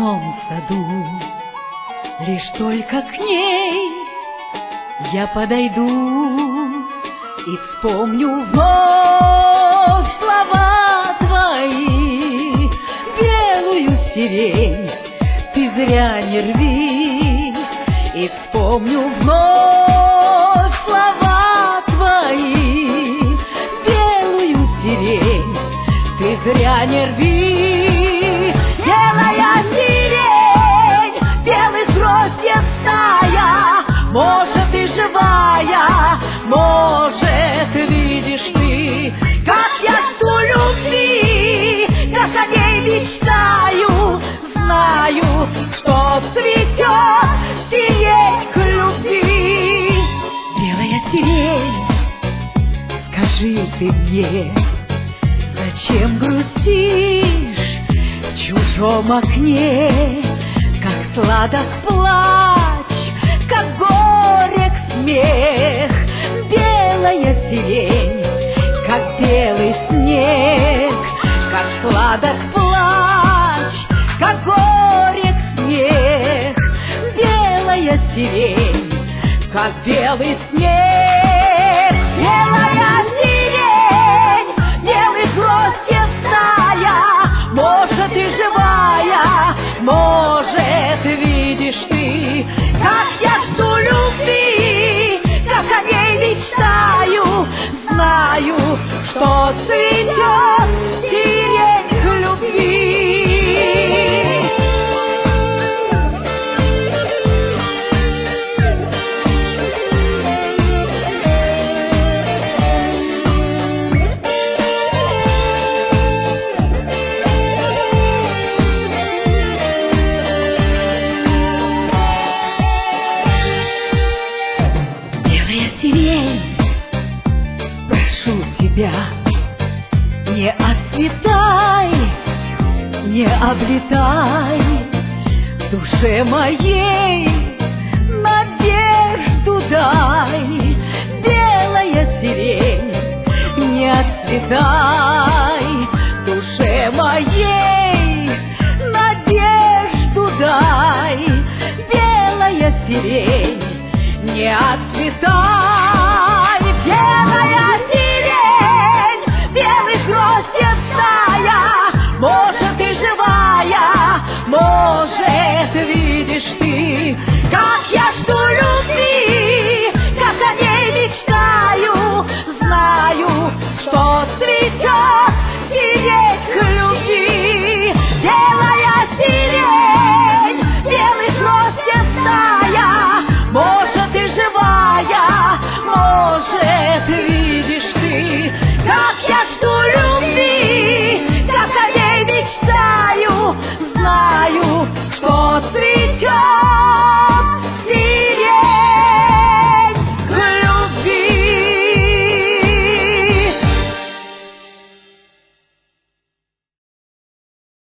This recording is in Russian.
лесном саду. Лишь только к ней я подойду и вспомню вновь слова твои. Белую сирень ты зря не рви, и вспомню вновь слова твои. Белую сирень ты зря не рви. Белая сирень, белых гроздьев стая, может, ты живая, может, видишь ты, как я жду любви, как о ней мечтаю. Знаю, что цветет сирень к любви. Белая сирень, скажи ты мне, зачем грустишь в чужом окне? Как сладок плач, как горек смех. Белая сирень, как белый снег, как сладок плач, как горек смех. Белая сирень, как белый снег. Белая сирень, белых гроздьев стая, может, ты живая, может, видишь ты, как я жду любви, как о ней мечтаю. Знаю, что цветет сирень к любви. Прошу тебя, не отцветай, не облетай душе моей, надежду дай. Белая сирень, не отцветай душе моей, надежду дай. Белая сирень, не отцветай. Белая сирень, белых гроздьев стая, может, ты живая, может, видишь ты, как